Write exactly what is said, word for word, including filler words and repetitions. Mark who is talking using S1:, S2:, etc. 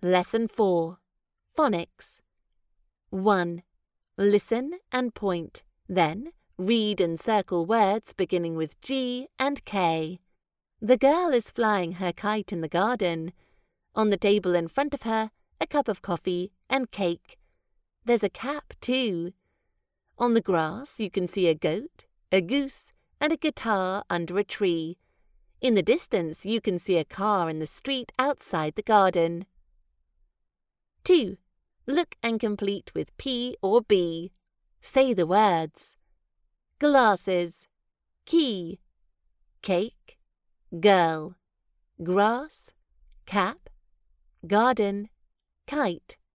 S1: Lesson four. Phonics. one. Listen and point. Then, read and circle words beginning with G and K. The girl is flying her kite in the garden. On the table in front of her, a cup of coffee and cake. There's a cap, too. On the grass, you can see a goat, a goose, and a guitar under a tree. In the distance, you can see a car in the street outside the garden. two. Look and complete with P or B. Say the words. Glasses, key, cake, girl, grass, cap, garden, kite.